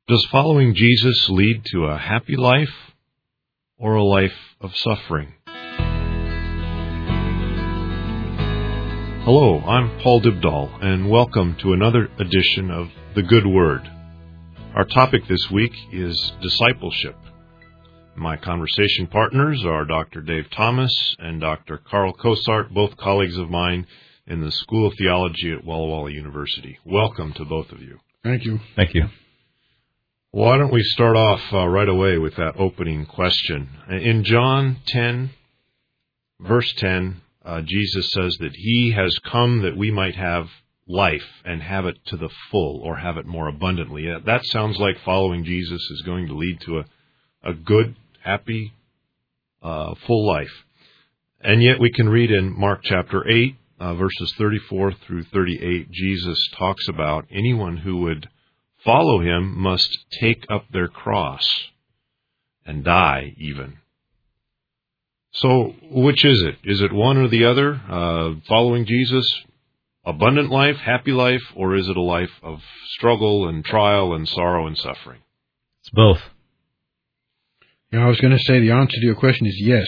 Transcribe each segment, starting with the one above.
Does following Jesus lead to a happy life or a life of suffering? Hello, I'm Paul Dybdahl, and welcome to another edition of The Good Word. Our topic this week is discipleship. My conversation partners are Dr. Dave Thomas and Dr. Carl Kosart, both colleagues of mine in the School of Theology at Walla Walla University. Welcome to both of you. Thank you. Thank you. Why don't we start off right away with that opening question? In John 10, verse 10, Jesus says that He has come that we might have life and have it to the full, or have it more abundantly. That sounds like following Jesus is going to lead to a good, happy, full life. And yet we can read in Mark chapter 8, verses 34 through 38, Jesus talks about anyone who would follow Him must take up their cross and die even. So, which is it? Is it one or the other? Following Jesus, abundant life, happy life, or is it a life of struggle and trial and sorrow and suffering? It's both. Yeah, I was going to say the answer to your question is yes.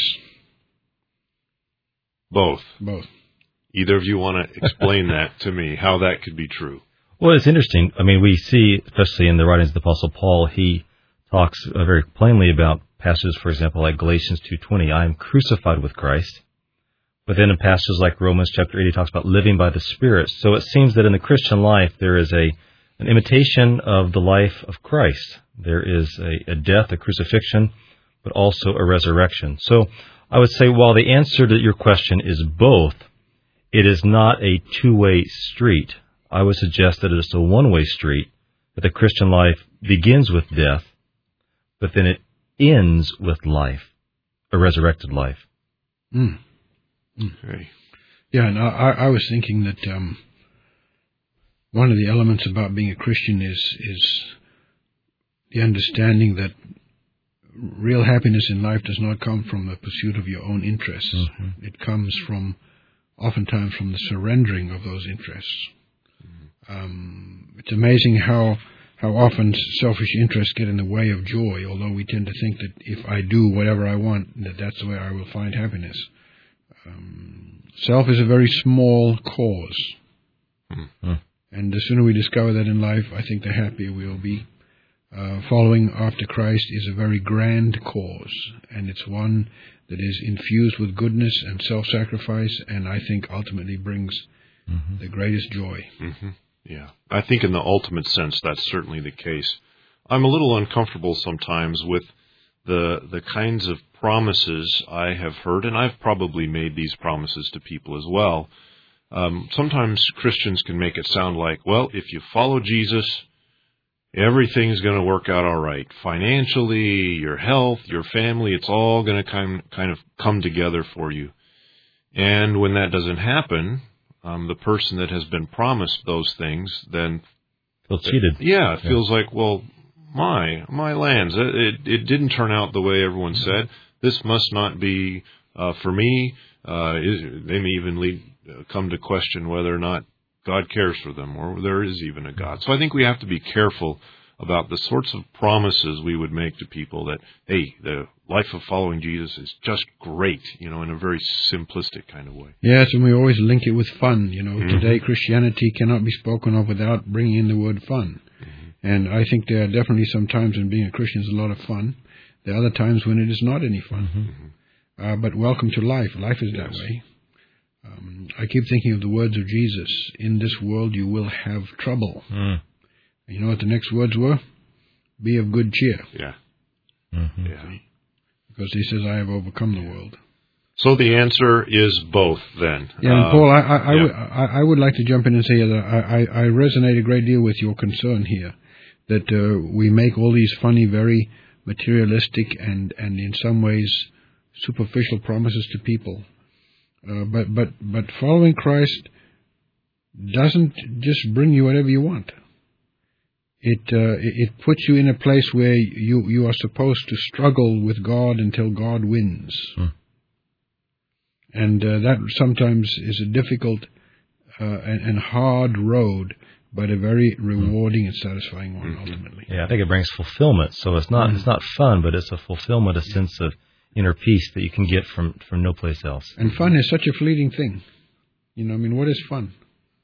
Both. Both. Either of you want to explain that to me, how that could be true? Well, it's interesting. I mean, we see, especially in the writings of the Apostle Paul, he talks very plainly about passages, for example, like Galatians 2:20, I am crucified with Christ. But then in passages like Romans chapter 8, he talks about living by the Spirit. So it seems that in the Christian life, there is an imitation of the life of Christ. There is a death, a crucifixion, but also a resurrection. So I would say, while the answer to your question is both, it is not a two-way street. I would suggest that it is a one-way street, that the Christian life begins with death, but then it ends with life, a resurrected life. Okay. Yeah, and I was thinking that one of the elements about being a Christian is the understanding that real happiness in life does not come from the pursuit of your own interests. Mm-hmm. It comes oftentimes from the surrendering of those interests. It's amazing how often selfish interests get in the way of joy, although we tend to think that if I do whatever I want, that's where I will find happiness. Self is a very small cause. Mm-hmm. And the sooner we discover that in life, I think the happier we will be. Following after Christ is a very grand cause, and it's one that is infused with goodness and self-sacrifice, and I think ultimately brings the greatest joy. Mm-hmm. Yeah, I think in the ultimate sense, that's certainly the case. I'm a little uncomfortable sometimes with the kinds of promises I have heard, and I've probably made these promises to people as well. Sometimes Christians can make it sound like, well, if you follow Jesus, everything's going to work out all right. Financially, your health, your family, it's all going to kind of come together for you. And when that doesn't happen, the person that has been promised those things then feels cheated. Yeah, it feels like, well, my lands, it didn't turn out the way everyone said. This must not be for me. They may even come to question whether or not God cares for them, or there is even a God. So I think we have to be careful about the sorts of promises we would make to people that, hey, the life of following Jesus is just great, in a very simplistic kind of way. Yes, and we always link it with fun. Today Christianity cannot be spoken of without bringing in the word fun. Mm-hmm. And I think there are definitely some times when being a Christian is a lot of fun. There are other times when it is not any fun. Mm-hmm. But welcome to life. Life is that way. I keep thinking of the words of Jesus. In this world you will have trouble. You know what the next words were? Be of good cheer. Yeah. Mm-hmm. Yeah. Because He says, I have overcome the world. So the answer is both, then. Yeah, and Paul, I would like to jump in and say that I resonate a great deal with your concern here, that we make all these funny, very materialistic and in some ways superficial promises to people. But following Christ doesn't just bring you whatever you want. It puts you in a place where you are supposed to struggle with God until God wins. And that sometimes is a difficult and hard road, but a very rewarding and satisfying one ultimately. Yeah, I think it brings fulfillment. So it's not fun, but it's a fulfillment, a sense of inner peace that you can get from no place else. And fun is such a fleeting thing. What is fun?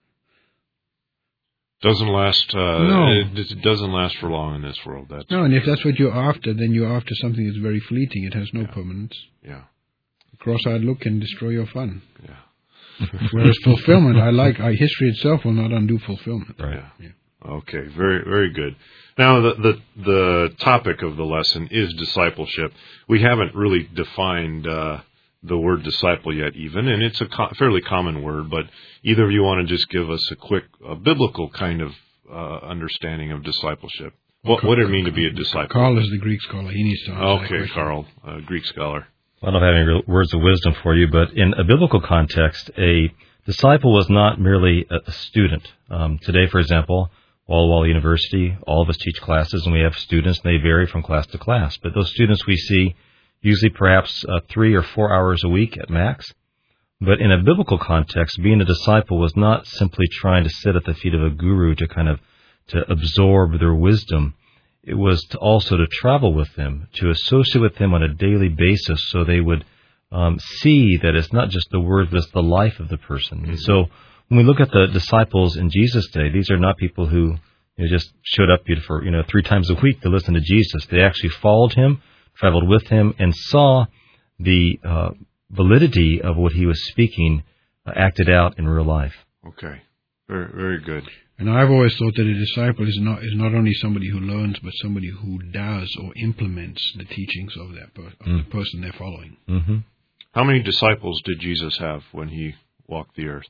Doesn't last. No. It doesn't last for long in this world. No, and if that's what you're after, then you're after something that's very fleeting. It has no permanence. Yeah. A cross-eyed look can destroy your fun. Yeah. Whereas fulfillment, history itself will not undo fulfillment. Right. Yeah. Okay. Very, very good. Now, the topic of the lesson is discipleship. We haven't really defined the word disciple yet, even, and it's a fairly common word. But either of you want to just give us a quick biblical kind of understanding of discipleship? What did it mean to be a disciple? Carl is the Greek scholar. He needs to answer that question. Carl, Greek scholar. I don't have any words of wisdom for you, but in a biblical context, a disciple was not merely a student. Today, for example, Walla University, all of us teach classes, and we have students, and they vary from class to class. But those students we see usually perhaps 3 or 4 hours a week at max. But in a biblical context, being a disciple was not simply trying to sit at the feet of a guru to absorb their wisdom. It was also to travel with them, to associate with them on a daily basis so they would see that it's not just the word, but it's the life of the person. Mm-hmm. And so when we look at the disciples in Jesus' day, these are not people who just showed up for 3 times a week to listen to Jesus. They actually followed him, traveled with him, and saw the validity of what he was speaking acted out in real life. Okay. Very, very good. And I've always thought that a disciple is not only somebody who learns, but somebody who does or implements the teachings of the person they're following. Mm-hmm. How many disciples did Jesus have when he walked the earth?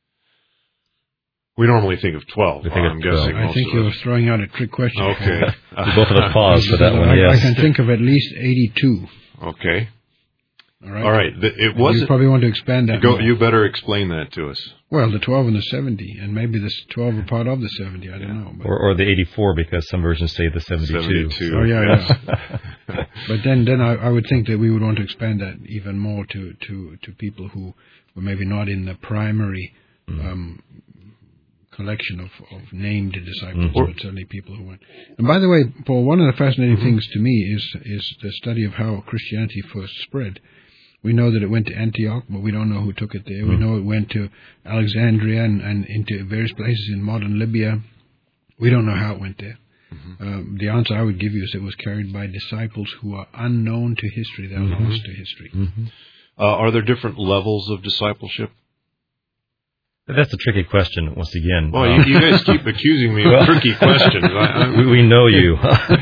We normally think of 12. I'm guessing. I think you're throwing out a trick question. Okay. Both of us pause for that one, yes. I can think of at least 82. Okay. All right. All right. You probably want to expand that. You better explain that to us. Well, the 12 and the 70, and maybe the 12 are part of the 70. I don't know. But or the 84, because some versions say the 72. Oh, yeah. But then I would think that we would want to expand that even more to people who were maybe not in the primary collection of named disciples, but certainly people who went. And by the way, Paul, one of the fascinating things to me is the study of how Christianity first spread. We know that it went to Antioch, but we don't know who took it there. We know it went to Alexandria and into various places in modern Libya. We don't know how it went there. Mm-hmm. The answer I would give you is it was carried by disciples who are unknown to history. They're lost to history. Mm-hmm. Are there different levels of discipleship? That's a tricky question, once again. Well, you guys keep accusing me of tricky questions. We know you.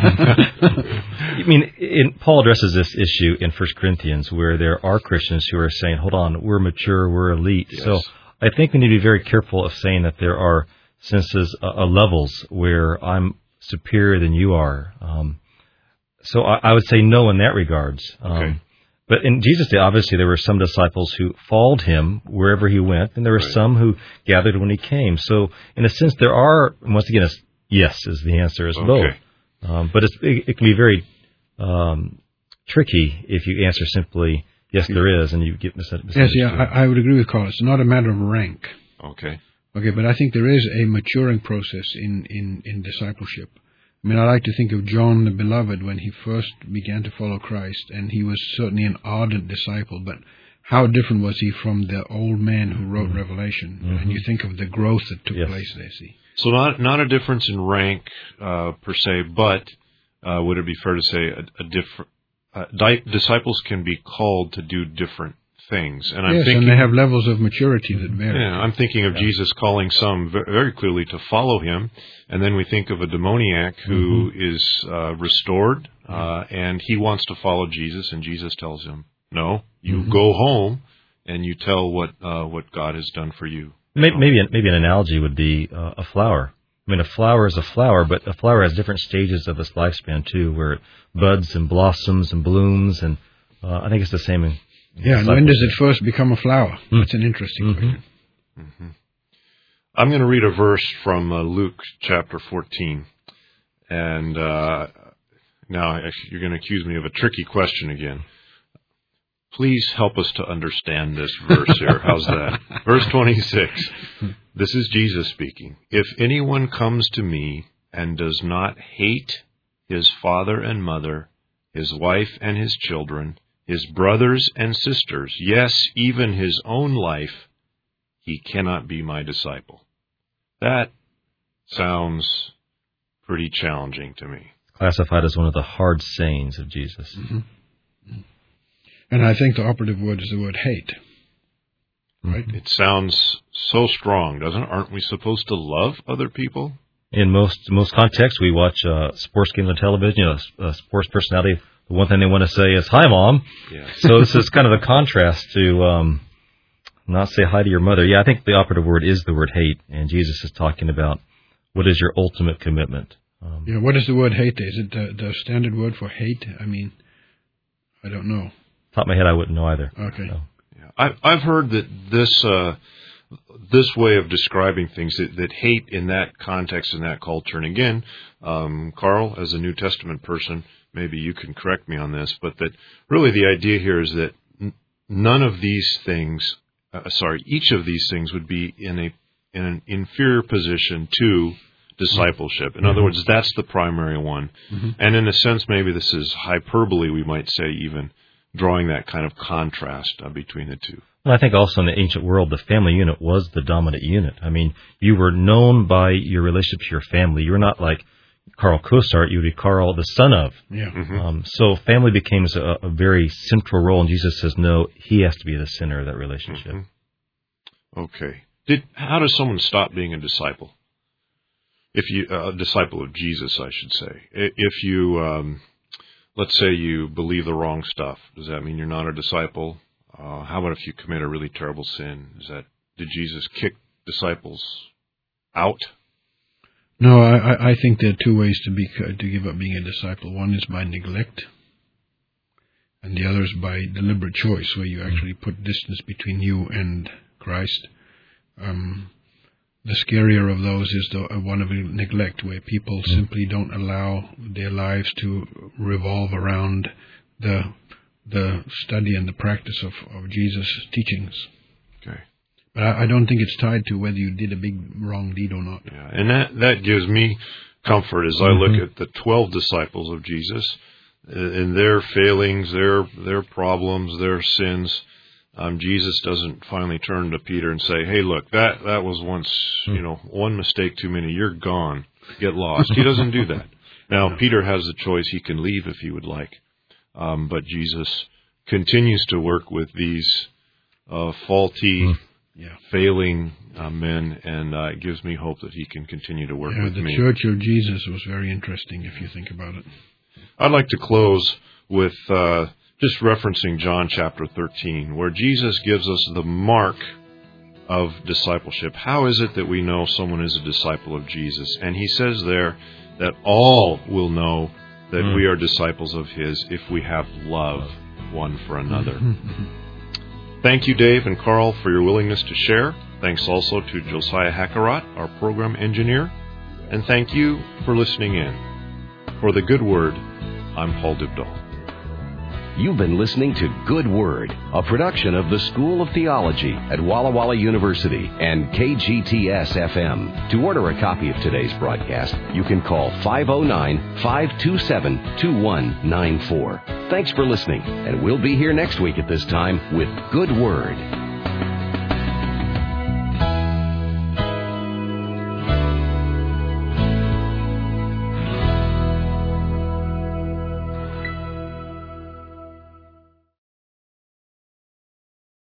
I mean, Paul addresses this issue in 1 Corinthians, where there are Christians who are saying, hold on, we're mature, we're elite. Yes. So I think we need to be very careful of saying that there are senses, levels where I'm superior than you are. So I would say no in that regards. Okay. But in Jesus' day, obviously, there were some disciples who followed him wherever he went, and there were some who gathered when he came. So, in a sense, there are, once again, yes is the answer, is both. But it can be very tricky if you answer simply, yes, there is, and you get misunderstood. Yes, I would agree with Carl. It's not a matter of rank. Okay, but I think there is a maturing process in discipleship. I mean, I like to think of John the Beloved when he first began to follow Christ, and he was certainly an ardent disciple, but how different was he from the old man who wrote Revelation? Mm-hmm. And you think of the growth that took place there, see. So not a difference in rank per se, but would it be fair to say a different disciples can be called to do different things? And I'm thinking, and they have levels of maturity that vary. Yeah, I'm thinking of Jesus calling some very clearly to follow him, and then we think of a demoniac who is restored, and he wants to follow Jesus, and Jesus tells him, "No, you go home and you tell what God has done for you." Maybe an analogy would be a flower. I mean, a flower is a flower, but a flower has different stages of its lifespan too, where it buds and blossoms and blooms, and I think it's the same in and when does it first become a flower? That's an interesting question. Mm-hmm. I'm going to read a verse from Luke chapter 14. And now you're going to accuse me of a tricky question again. Please help us to understand this verse here. How's that? Verse 26. This is Jesus speaking. If anyone comes to me and does not hate his father and mother, his wife and his children, his brothers and sisters, yes, even his own life, he cannot be my disciple. That sounds pretty challenging to me. Classified as one of the hard sayings of Jesus. Mm-hmm. And I think the operative word is the word hate. Right? It sounds so strong, doesn't it? Aren't we supposed to love other people? In most contexts, we watch sports games on television. A sports personality, the one thing they want to say is, "Hi, Mom." Yeah. So this is kind of a contrast to not say hi to your mother. Yeah, I think the operative word is the word hate, and Jesus is talking about what is your ultimate commitment. What is the word hate? Is it the standard word for hate? I mean, I don't know. Top of my head, I wouldn't know either. Okay. So. Yeah. I've heard that this way of describing things, that hate in that context, in that culture, and again, Carl, as a New Testament person, maybe you can correct me on this, but that really the idea here is that none of these things, each of these things would be in an inferior position to discipleship. In other words, that's the primary one. Mm-hmm. And in a sense, maybe this is hyperbole, we might say, even drawing that kind of contrast between the two. Well, I think also in the ancient world, the family unit was the dominant unit. I mean, you were known by your relationship to your family. You were not like Carl Cosart, you would be Carl, the son of. Yeah. Mm-hmm. So family became a very central role, and Jesus says, no, he has to be the center of that relationship. Mm-hmm. Okay. How does someone stop being a disciple? A disciple of Jesus, I should say. If you, let's say you believe the wrong stuff, does that mean you're not a disciple? How about if you commit a really terrible sin? Did Jesus kick disciples out? No, I think there are two ways to give up being a disciple. One is by neglect, and the other is by deliberate choice, where you actually put distance between you and Christ. The scarier of those is the one of neglect, where people simply don't allow their lives to revolve around the study and the practice of Jesus' teachings. Okay. But I don't think it's tied to whether you did a big wrong deed or not. Yeah, and that gives me comfort as I look at the 12 disciples of Jesus and their failings, their problems, their sins. Jesus doesn't finally turn to Peter and say, "Hey, look, that was once, one mistake too many. You're gone. Get lost." He doesn't do that. Now, Peter has the choice. He can leave if he would like. But Jesus continues to work with these faulty, failing men, and it gives me hope that he can continue to work with me. The Church of Jesus was very interesting, if you think about it. I'd like to close with just referencing John chapter 13, where Jesus gives us the mark of discipleship. How is it that we know someone is a disciple of Jesus? And he says there that all will know that we are disciples of his if we have love one for another. Thank you, Dave and Carl, for your willingness to share. Thanks also to Josiah Hackarat, our program engineer. And thank you for listening in. For the Good Word, I'm Paul Dybdahl. You've been listening to Good Word, a production of the School of Theology at Walla Walla University and KGTS-FM. To order a copy of today's broadcast, you can call 509-527-2194. Thanks for listening, and we'll be here next week at this time with Good Word.